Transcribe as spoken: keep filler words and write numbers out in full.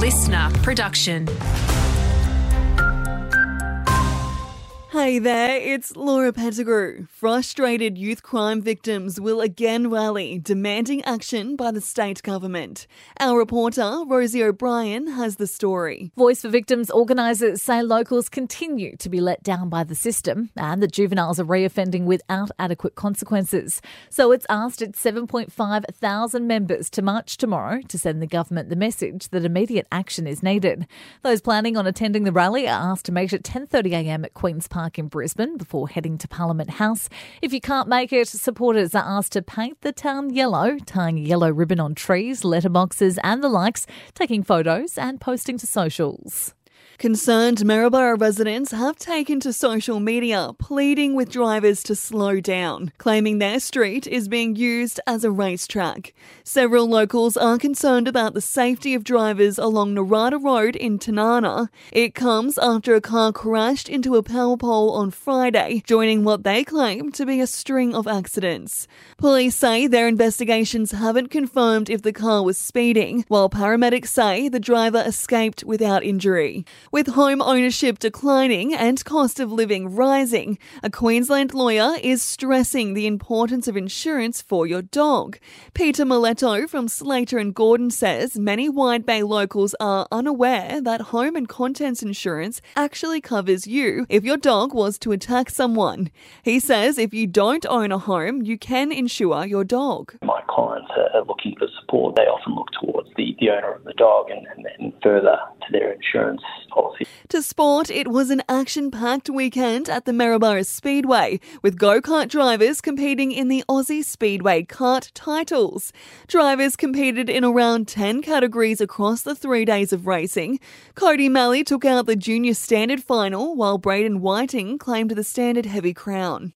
listener production. Hey there, it's Laura Pettigrew. Frustrated youth crime victims will again rally, demanding action by the state government. Our reporter, Rosie O'Brien, has the story. Voice for Victims organisers say locals continue to be let down by the system and that juveniles are reoffending without adequate consequences. So it's asked its seven point five thousand members to march tomorrow to send the government the message that immediate action is needed. Those planning on attending the rally are asked to meet at ten thirty a m at Queen's Park in Brisbane before heading to Parliament House. If you can't make it, supporters are asked to paint the town yellow, tying a yellow ribbon on trees, letterboxes and the likes, taking photos and posting to socials. Concerned Maryborough residents have taken to social media, pleading with drivers to slow down, claiming their street is being used as a racetrack. Several locals are concerned about the safety of drivers along Narada Road in Tanana. It comes after a car crashed into a power pole on Friday, joining what they claim to be a string of accidents. Police say their investigations haven't confirmed if the car was speeding, while paramedics say the driver escaped without injury. With home ownership declining and cost of living rising, a Queensland lawyer is stressing the importance of insurance for your dog. Peter Miletto from Slater and Gordon says many Wide Bay locals are unaware that home and contents insurance actually covers you if your dog was to attack someone. He says if you don't own a home, you can insure your dog. My clients are looking for support. They often look towards the, the owner of the dog and, and then further to their insurance policy. To sport, it was an action-packed weekend at the Maryborough Speedway, with go-kart drivers competing in the Aussie Speedway Kart titles. Drivers competed in around ten categories across the three days of racing. Cody Malley took out the junior standard final, while Braden Whiting claimed the standard heavy crown.